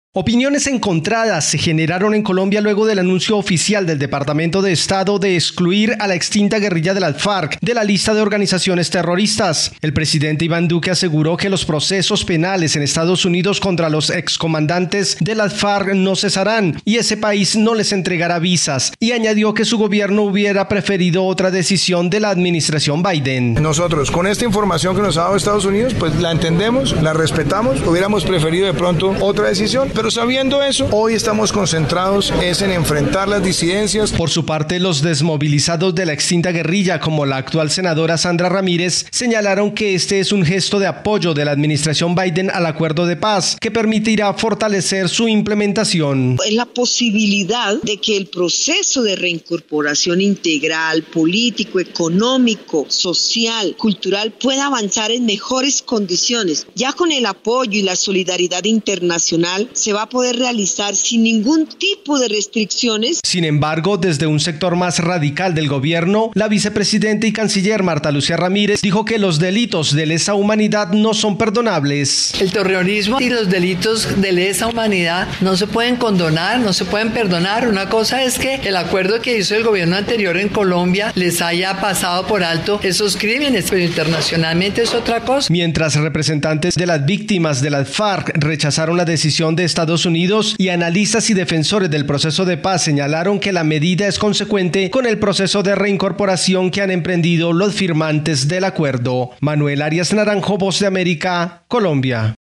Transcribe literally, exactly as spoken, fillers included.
Opiniones encontradas se generaron en Colombia luego del anuncio oficial del Departamento de Estado de excluir a la extinta guerrilla de las FARC de la lista de organizaciones terroristas. El presidente Iván Duque aseguró que los procesos penales en Estados Unidos contra los excomandantes de las FARC no cesarán y ese país no les entregará visas, y añadió que su gobierno hubiera preferido otra decisión de la administración Biden. Nosotros, con esta información que nos ha dado Estados Unidos, pues la entendemos, la respetamos, hubiéramos preferido de pronto otra decisión. Pero sabiendo eso, hoy estamos concentrados es en enfrentar las disidencias. Por su parte, los desmovilizados de la extinta guerrilla, como la actual senadora Sandra Ramírez, señalaron que este es un gesto de apoyo de la administración Biden al acuerdo de paz, que permitirá fortalecer su implementación. Es la posibilidad de que el proceso de reincorporación integral, político, económico, social, cultural, pueda avanzar en mejores condiciones. Ya con el apoyo y la solidaridad internacional, se va a poder realizar sin ningún tipo de restricciones. Sin embargo, desde un sector más radical del gobierno, la vicepresidenta y canciller Marta Lucía Ramírez dijo que los delitos de lesa humanidad no son perdonables. El terrorismo y los delitos de lesa humanidad no se pueden condonar, no se pueden perdonar. Una cosa es que el acuerdo que hizo el gobierno anterior en Colombia les haya pasado por alto esos crímenes, pero internacionalmente es otra cosa. Mientras representantes de las víctimas de las FARC rechazaron la decisión de Estados Unidos y analistas y defensores del proceso de paz señalaron que la medida es consecuente con el proceso de reincorporación que han emprendido los firmantes del acuerdo. Manuel Arias Naranjo, Voz de América, Colombia.